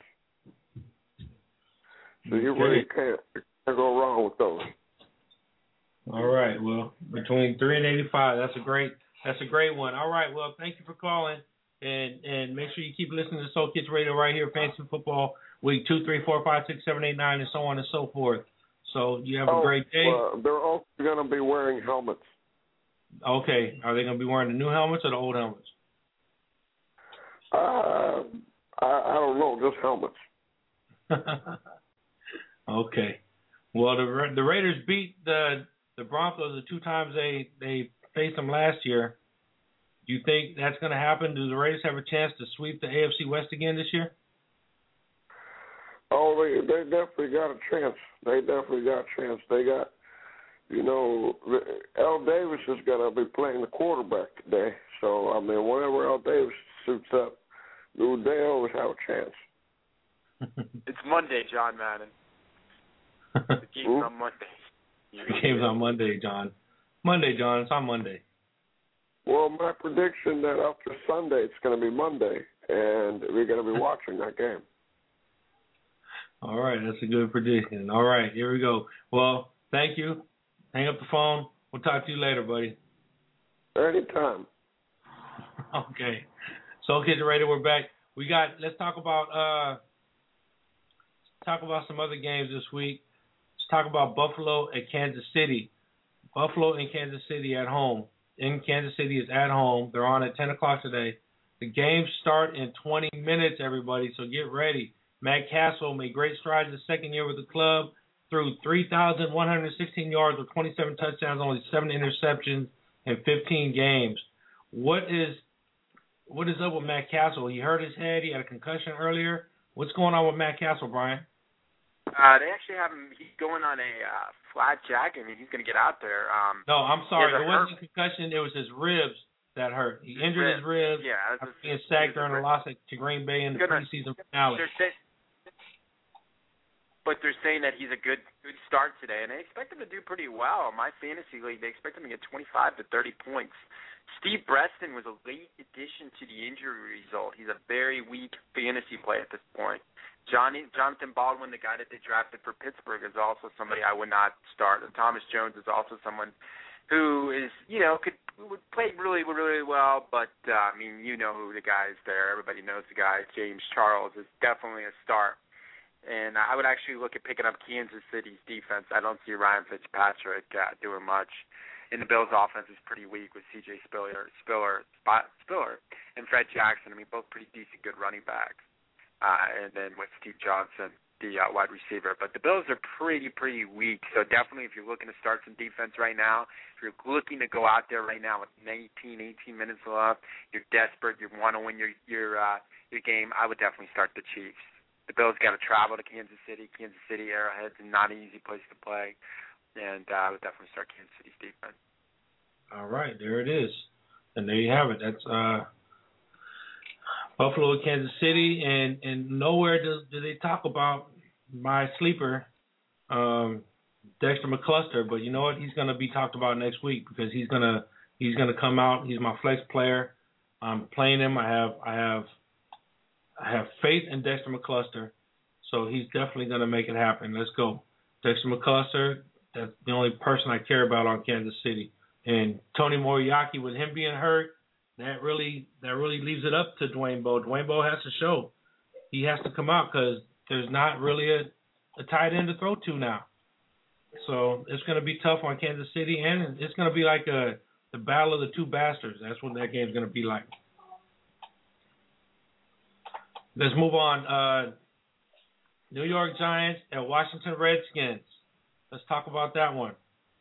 So you really can't, can't go wrong with those. All right. Well, between three and eighty-five, that's a great that's a great one. All right. Well, thank you for calling, and and make sure you keep listening to Soul Kids Radio right here, Fantasy Football Week two, three, four, five, six, seven, eight, nine, and so on and so forth. So you have oh, a great day. Uh, they're also going to be wearing helmets. Okay. Are they going to be wearing the new helmets or the old helmets? Uh, I, I don't know, just helmets. Okay. Well, the the Raiders beat the the Broncos the two times they, they faced them last year. Do you think that's going to happen? Do the Raiders have a chance to sweep the A F C West again this year? Oh, they they definitely got a chance. They definitely got a chance. They got, you know, Al Davis is going to be playing the quarterback today. So, I mean, whenever Al Davis suits up, they always have a chance. It's Monday, John Madden. The game's on Monday. The game's on Monday, John. Monday, John. It's on Monday. Well, my prediction that after Sunday it's going to be Monday, and we're going to be watching that game. All right, that's a good prediction. All right, here we go. Well, thank you. Hang up the phone. We'll talk to you later, buddy. Anytime. Okay. Soul Kids Radio, we're back. We got. Let's talk about. Uh, talk about some other games this week. Let's talk about Buffalo and Kansas City. Buffalo and Kansas City at home. in Kansas City is at home. They're on at ten o'clock today. The games start in twenty minutes, everybody, so get ready. Matt Castle made great strides his second year with the club, threw three thousand one hundred sixteen yards with twenty-seven touchdowns, only seven interceptions in fifteen games. What is what is up with Matt Castle? He hurt his head. He had a concussion earlier. What's going on with Matt Castle, Brian? Uh, they actually have him. He's going on a uh, flat jack, and he's going to get out there. Um, no, I'm sorry. It wasn't hurt. a concussion. It was his ribs that hurt. He his injured ribs. his ribs. Yeah, after being sacked during a loss to Green Bay in the gonna, preseason finale. They're say, but they're saying that he's a good good start today, and they expect him to do pretty well. My fantasy league, they expect him to get twenty-five to thirty points. Steve Breston was a late addition to the injury result. He's a very weak fantasy play at this point. Johnny, Jonathan Baldwin, the guy that they drafted for Pittsburgh, is also somebody I would not start. And Thomas Jones is also someone who is, you know, could would play really, really well. But, uh, I mean, you know who the guy is there. Everybody knows the guy. James Charles is definitely a start. And I would actually look at picking up Kansas City's defense. I don't see Ryan Fitzpatrick uh, doing much. And the Bills' offense is pretty weak with C J Spiller, Spiller, Spot, Spiller, and Fred Jackson. I mean, both pretty decent, good running backs. Uh, and then with Steve Johnson, the uh, wide receiver. But the Bills are pretty, pretty weak. So definitely if you're looking to start some defense right now, if you're looking to go out there right now with nineteen, eighteen minutes left, you're desperate, you want to win your your uh, your game, I would definitely start the Chiefs. The Bills got to travel to Kansas City. Kansas City Arrowhead's not an easy place to play. And uh, I would definitely start Kansas City's defense. All right, there it is. And there you have it. That's uh, Buffalo, Kansas City, and, and nowhere do, do they talk about my sleeper, um, Dexter McCluster. But you know what? He's going to be talked about next week because he's gonna he's gonna come out. He's my flex player. I'm playing him. I have I have I have faith in Dexter McCluster, so he's definitely going to make it happen. Let's go, Dexter McCluster. That's the only person I care about on Kansas City. And Tony Moriarty, with him being hurt, that really that really leaves it up to Dwayne Bowe. Dwayne Bowe has to show. He has to come out because there's not really a, a tight end to throw to now. So it's going to be tough on Kansas City, and it's going to be like a, the battle of the two bastards. That's what that game's going to be like. Let's move on. Uh, New York Giants and Washington Redskins. Let's talk about that one.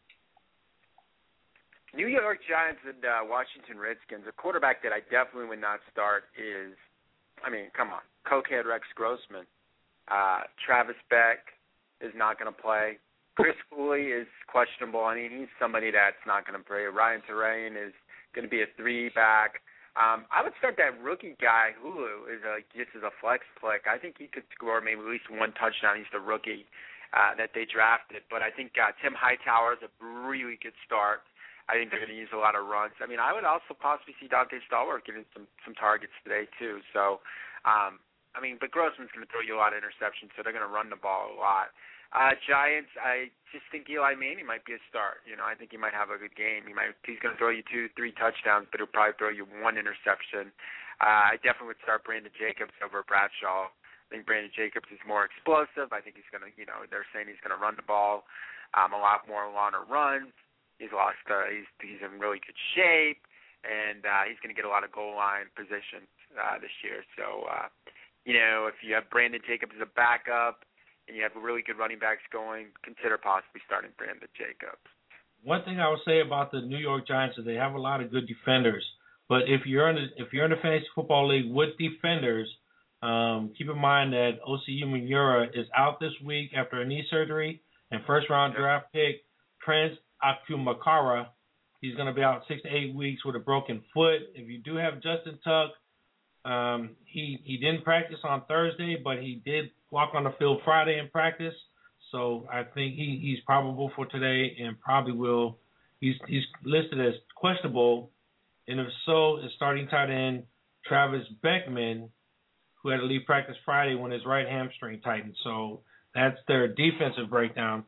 New York Giants and uh, Washington Redskins. A quarterback that I definitely would not start is, I mean, come on, cokehead Rex Grossman. Uh, Travis Beck is not going to play. Chris Cooley is questionable. I mean, he's somebody that's not going to play. Ryan Terrain is going to be a three-back. Um, I would start that rookie guy, Hulu, is a, just as a flex pick. I think he could score maybe at least one touchdown. He's the rookie uh, that they drafted. But I think uh, Tim Hightower is a really good start. I think they're going to use a lot of runs. I mean, I would also possibly see Dante Stallworth getting some, some targets today, too. So, um, I mean, but Grossman's going to throw you a lot of interceptions, so they're going to run the ball a lot. Uh, Giants, I just think Eli Manning might be a start. You know, I think he might have a good game. He might, he's going to throw you two, three touchdowns, but he'll probably throw you one interception. Uh, I definitely would start Brandon Jacobs over Bradshaw. I think Brandon Jacobs is more explosive. I think he's going to, you know, they're saying he's going to run the ball um, a lot more on a runs. He's lost. Uh, he's he's in really good shape, and uh, he's going to get a lot of goal line positions uh, this year. So, uh, you know, if you have Brandon Jacobs as a backup and you have really good running backs going, consider possibly starting Brandon Jacobs. One thing I would say about the New York Giants is they have a lot of good defenders. But if you're in the, if you're in the fantasy football league with defenders, um, keep in mind that Osi Umenyiora is out this week after a knee surgery, and first round draft pick Prince Akumakara, he's going to be out six to eight weeks with a broken foot. If you do have Justin Tuck, um, he he didn't practice on Thursday, but he did walk on the field Friday in practice. So I think he, he's probable for today and probably will. He's he's listed as questionable, and if so, is starting tight end Travis Beckman, who had to leave practice Friday when his right hamstring tightened. So that's their defensive breakdown.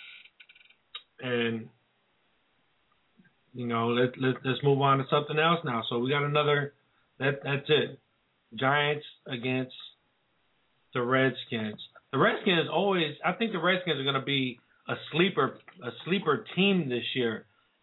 And you know, let, let, let's move on to something else now. So we got another, that that's it. Giants against the Redskins. The Redskins always, I think the Redskins are going to be a sleeper, a sleeper team this year.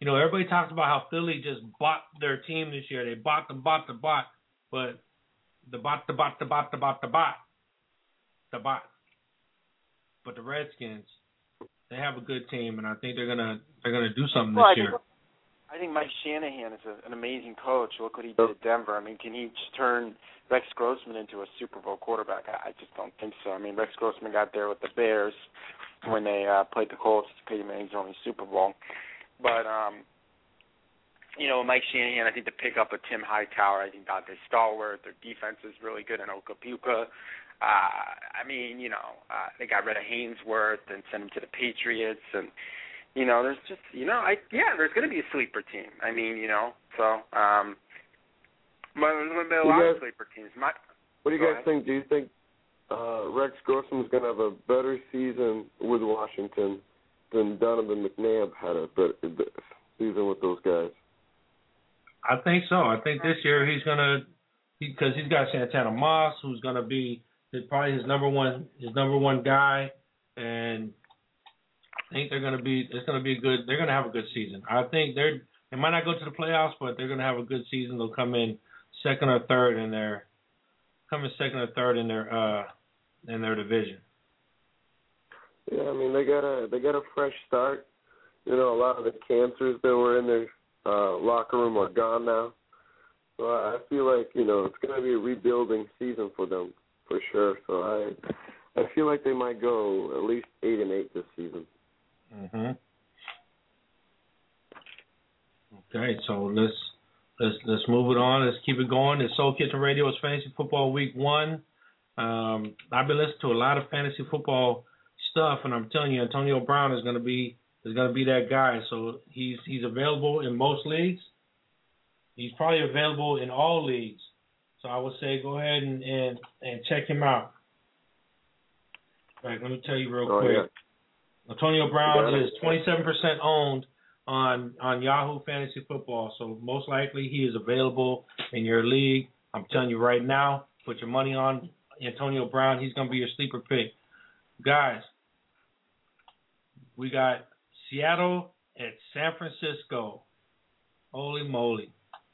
you know, everybody talks about how Philly just bought their team this year. They bought the bought the bought, but the bought the bought the bought the bought the bought the bought. But the Redskins, they have a good team, and I think they're gonna they're gonna do something well, this I year. think, I think Mike Shanahan is a, an amazing coach. Look what he did at Denver. I mean, can he just turn Rex Grossman into a Super Bowl quarterback? I, I just don't think so. I mean, Rex Grossman got there with the Bears when they uh, played the Colts. Peyton Manning's only Super Bowl. But, um, you know, Mike Shanahan, I think to pick up a Tim Hightower, I think Dante Stallworth, their defense is really good in Okapuka. Uh, I mean, you know, uh, they got rid of Hainsworth and sent him to the Patriots. And, you know, there's just, you know, I yeah, there's going to be a sleeper team. I mean, you know, so um, but there's going to be a lot guys, of sleeper teams. My, what do you guys ahead. think? Do you think uh, Rex Grossman's going to have a better season with Washington than Donovan McNabb had a better season with those guys? I think so. I think this year he's gonna, because he, he's got Santana Moss, who's gonna be his, probably his number one, his number one guy, and I think they're gonna be. It's gonna be a good. They're gonna have a good season. I think they're. They might not go to the playoffs, but they're gonna have a good season. They'll come in second or third in their, come in second or third in their, uh, in their division. Yeah, I mean they got a they got a fresh start. You know, a lot of the cancers that were in their uh, locker room are gone now. So I feel like, you know, it's going to be a rebuilding season for them for sure. So I I feel like they might go at least eight and eight this season. Mhm. Okay, so let's let's let's move it on. Let's keep it going. It's Soul Kitchen Radio's Fantasy Football Week One. Um, I've been listening to a lot of fantasy football stuff, and I'm telling you, Antonio Brown is going to be is going to be that guy. So he's he's available in most leagues. He's probably available in all leagues. So I would say go ahead and and, and check him out. All right, let me tell you real oh, quick. Yeah. Antonio Brown Yeah. is twenty-seven percent owned on on Yahoo Fantasy Football. So most likely he is available in your league. I'm telling you right now, put your money on Antonio Brown. He's going to be your sleeper pick. Guys, we got Seattle at San Francisco. Holy moly.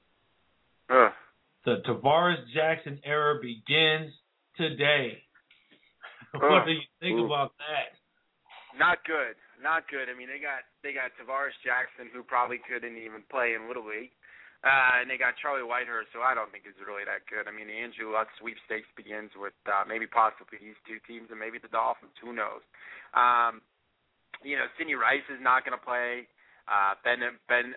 Ugh. The Tavares Jackson era begins today. Ugh. What do you think Ooh. about that? Not good. Not good. I mean, they got they got Tavares Jackson, who probably couldn't even play in Little League, uh, and they got Charlie Whitehurst, who I don't think is really that good. I mean, the Andrew Luck sweepstakes begins with uh, maybe possibly these two teams and maybe the Dolphins. Who knows? Um, you know, Sidney Rice is not going to play. Uh, Ben Ben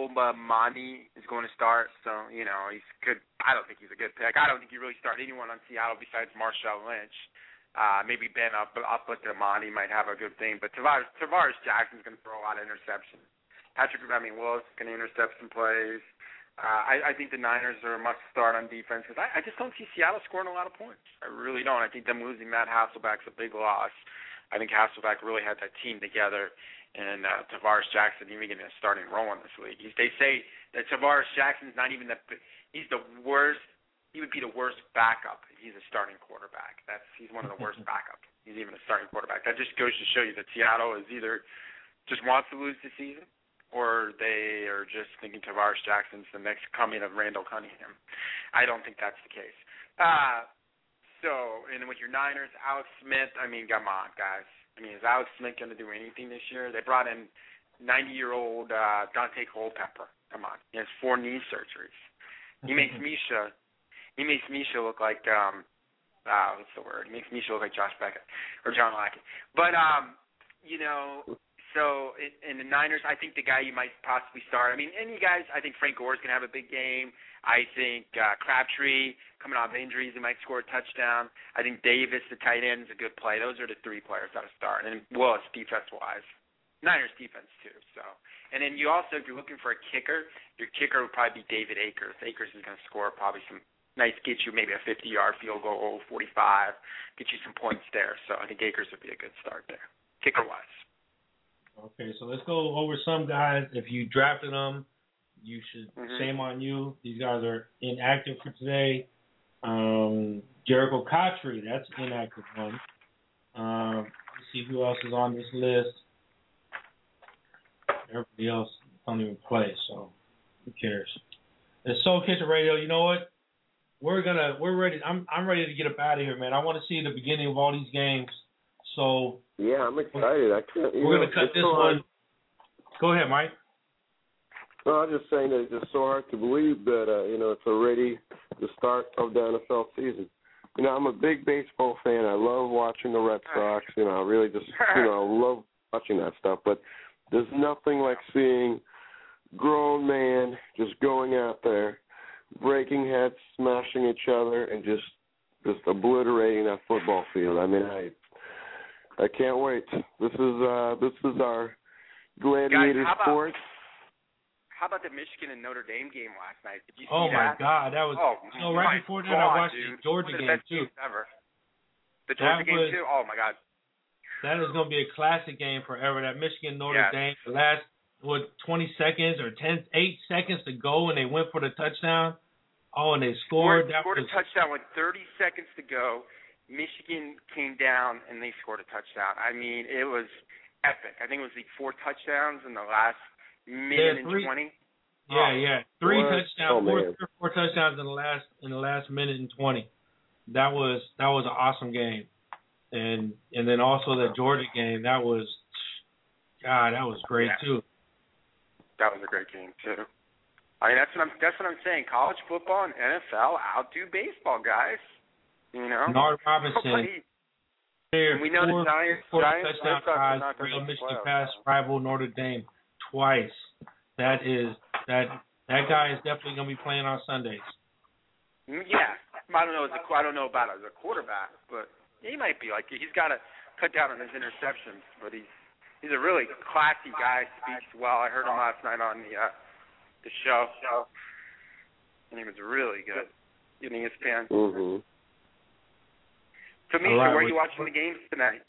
Obamani is going to start, so you know he's good. I don't think he's a good pick. I don't think you really start anyone on Seattle besides Marshawn Lynch. Uh, maybe Ben up up with Amani might have a good thing, but Tavares, Tavares Jackson's going to throw a lot of interceptions. Patrick, I mean, Willis is going to intercept some plays. Uh, I, I think the Niners are a must start on defense because I, I just don't see Seattle scoring a lot of points. I really don't. I think them losing Matt Hasselbeck's a big loss. I think Hasselbeck really had that team together, and uh, Tavares Jackson even getting a starting role in this league. He's, they say that Tavares Jackson's not even the he's the worst. He would be the worst backup if he's a starting quarterback. That's he's one of the worst backups. He's even a starting quarterback. That just goes to show you that Seattle is either just wants to lose the season, or they are just thinking Tavares Jackson's the next coming of Randall Cunningham. I don't think that's the case. Uh, so, and with your Niners, Alex Smith, I mean, come on, guys. I mean, is Alex Smith going to do anything this year? They brought in ninety-year-old uh, Dante Culpepper. Come on. He has four knee surgeries. He makes Misha... He makes Misha look like, um, uh, what's the word? He makes Misha look like Josh Beckett or John Lackey. But, um, you know, so in, in the Niners, I think the guy you might possibly start. I mean, and you guys, I think Frank Gore's going to have a big game. I think uh, Crabtree, coming off injuries, he might score a touchdown. I think Davis, the tight end, is a good play. Those are the three players that will start. And Willis, defense-wise. Niners defense, too. So, and then you also, if you're looking for a kicker, your kicker would probably be David Akers. Akers is going to score probably some nice, get you maybe a fifty-yard field goal, forty-five, get you some points there. So I think Akers would be a good start there, kicker-wise. Okay, so let's go over some guys. If you drafted them, you should, mm-hmm. shame on you. These guys are inactive for today. Um, Jericho Cotchery, that's an inactive one. Um, let's see who else is on this list. Everybody else. don't even play, so who cares? It's Soul Kitchen Radio. You know what? We're gonna we're ready. I'm I'm ready to get up out of here, man. I want to see the beginning of all these games. So yeah, I'm excited. I can't. We're know, gonna cut this so one. Go ahead, Mike. No, I'm just saying that it's just so hard to believe that uh, you know it's already the start of the N F L season. You know, I'm a big baseball fan. I love watching the Red Sox. You know, I really just you know love watching that stuff. But there's nothing like seeing grown man just going out there, breaking heads, smashing each other, and just just obliterating that football field. I mean, I I can't wait. This is uh, this is our gladiator Guys, how about, sport. How about the Michigan and Notre Dame game last night? Did you see Oh my that? God, that was oh, so. Right before that, God, I watched dude. the Georgia One of the game best too. games ever. The Georgia That game was- too. Oh my God. That is going to be a classic game forever. That Michigan Notre Yes. Dame, the last what twenty seconds or ten, eight seconds to go, and they went for the touchdown. Oh, and they scored. Scored, That scored was a touchdown with thirty seconds to go. Michigan came down and they scored a touchdown. I mean, it was epic. I think it was like four touchdowns in the last minute Yeah, three- and twenty. yeah, Oh. yeah, three What? touchdowns, Oh, four, man. three or four touchdowns in the last in the last minute and twenty. That was that was an awesome game, and and then also the Georgia game. That was, God, that was great Yeah. too. That was a great game too. I mean, that's what I'm. That's what I'm saying. College football and N F L outdo baseball, guys. You know. Nard Robinson. Nobody- There, And we know four, the Giants- four Giants- touchdown Red Sox are tries. not gonna Real make the Michigan playoffs. pass rival Notre Dame twice. That is that that guy is definitely going to be playing on Sundays. Yeah, I don't know. As a, I don't know about as a quarterback, but he might be. Like he's got to cut down on his interceptions, but he's he's a really classy guy. Speaks well. I heard him last night on the uh, the show, and he was really good. In E S P N. Mm-hmm. So, Misha, All right, where are we- you watching the games tonight?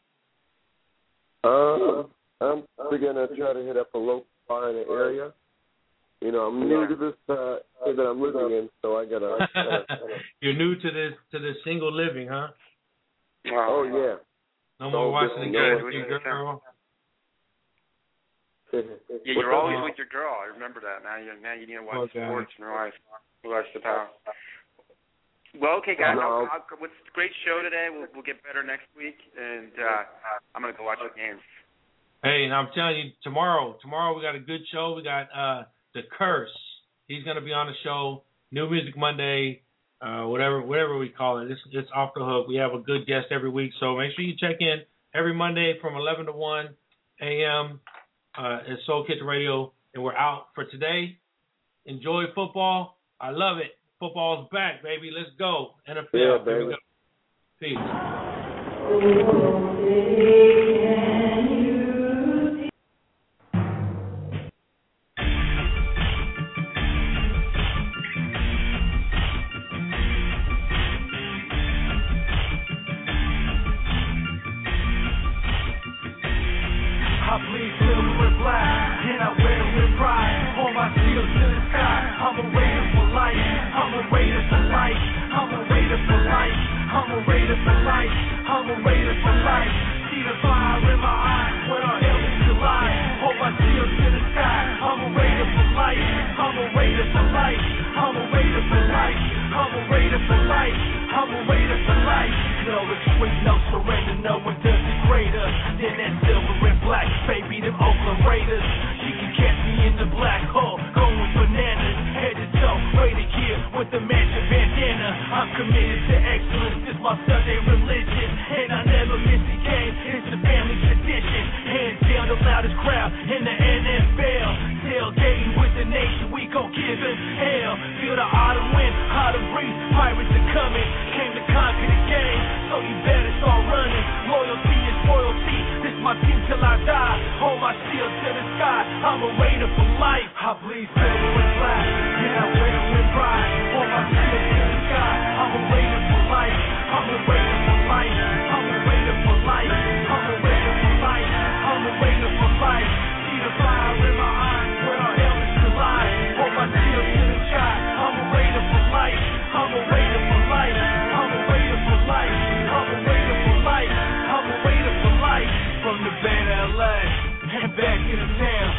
Uh, I'm gonna try to hit up a local bar in the area. You know, I'm new to this uh, area that I'm living in, so I gotta. I gotta You're new to this to this single living, huh? oh yeah. No more So watching the good. games No, with your girl. Yeah, you're What's always up? with your girl. I remember that. Now you now you need to watch Okay. sports and realize realize the power. Well, okay, guys. No. I'll, I'll, it's a great show today. We'll we'll get better next week, and uh, I'm gonna go watch the games. Hey, and I'm telling you, tomorrow, tomorrow we got a good show. We got uh, The Curse. He's going to be on the show. New Music Monday, uh, whatever whatever we call it. It's, it's off the hook. We have a good guest every week, so make sure you check in every Monday from eleven to one a.m. Uh, at Soul Kitchen Radio, and we're out for today. Enjoy football. I love it. Football's back, baby. Let's go. N F L. Yeah, Here we baby. go. Peace. I bleed silver and black, and I wear it with pride. Hold my shield to the sky. I'm a raider for life. I'm a raider for life. I'm a raider for life. I'm a raider for life. I'm a raider for life. See the fire in my eyes when our elders collide. Hold my shield to the sky. I'm a raider for life. I'm a raider for life. I'm a raider for life. I'm a raider for life. I'm a raider for life. No retreat, no surrender, no one does it greater than that silver and black, baby, them Oakland Raiders. She can catch me in the black hole, going bananas, head to toe, Raider gear with the matching bandana. I'm committed to excellence, this my Sunday religion, and I never miss a game, it's the family tradition. Hands down the loudest crowd in the N F L, tailgating with the nation, we gon' give them hell. Feel the autumn wind, autumn breeze, pirates are coming, came to conquer the game, so you better start running. Loyalty is royalty, this my team till I die. Hold my shield to the sky, I'm a raider for life. I bleed silver and black, and I wear it with pride. Hold my shield to the sky, I'm a raider for life. I'm a raider for life. I'm a raider for life. I'm a raider for life. I'm a raider for life. See the fire in my eyes when our elders collide. Hold my shield to the sky, I'm a raider for life. I'm a raider for life. I'm a raider for life. I'm a raider for life. I'm a raider for life. From the Bay to L A and back in the town, Raider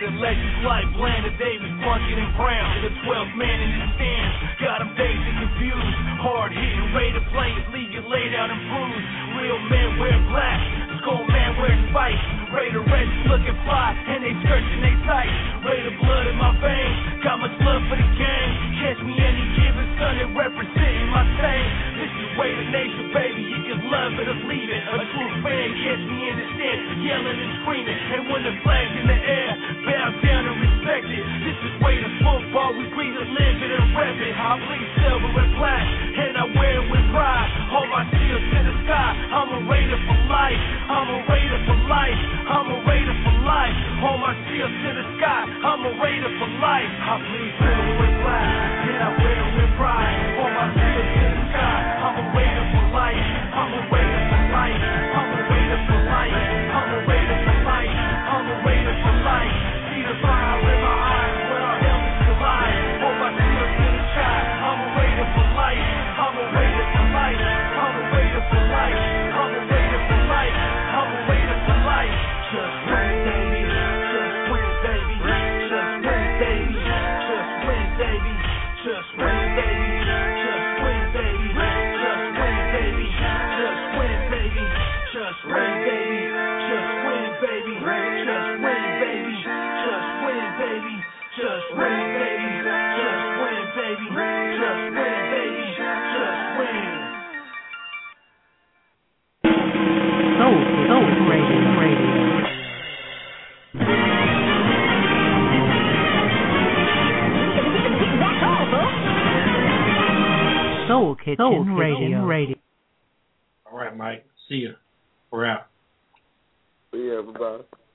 the legends like Landon Davis, Plunkett and Brown. The twelfth man in the stands, got them dazed and confused. Hard hitting, ready to play, leave you laid out and bruised. Real men wear black, skull man wears spikes. Raider Reds looking fly, and they skirting they tight. Raider blood in my veins, got much love for the game. Catch me any given Sunday representing my team. This is Raider Nation, baby, you can love it or leave it. A true fan catch me in the stand, yelling and screaming. And when the flag's in the air, bow down and respect it. This is Raider football, we breathe and live it and rep it. I bleed silver and black, and I wear it with pride. Hold my shield to the sky, I'm a Raider for life. I'm a Raider for life. I'm a Raider for life. Hold my shield to the sky. I'm a Raider for life. I bleed silver and black, and I wear it with pride. Hold my shield to the sky. I'm a Raider for life. I'm a Raider for life. I'm a Raider for life. I'm a Raider for life. I'm a Raider for life. See the fire in my eyes when our helmets collide. Hold my shield to the sky. I'm a Raider for life. I'm a Raider for life. I'm a Raider for life. I'm a Raider for life. I'm a Raider for life. Just win, baby. Just win, baby. Just win, baby. Just win, baby. Just win, baby. Just win, baby. Just win, baby. Just win, baby. Just win, baby. Just win, baby. Just win, baby. Just win, baby. Just win, baby. Just win, baby. Just win, baby. Just win. Soul Soul Radio Radio. Soul Kitchen, Soul Kitchen Radio. Radio. All right, Mike. See ya. We're out. See ya. Bye-bye.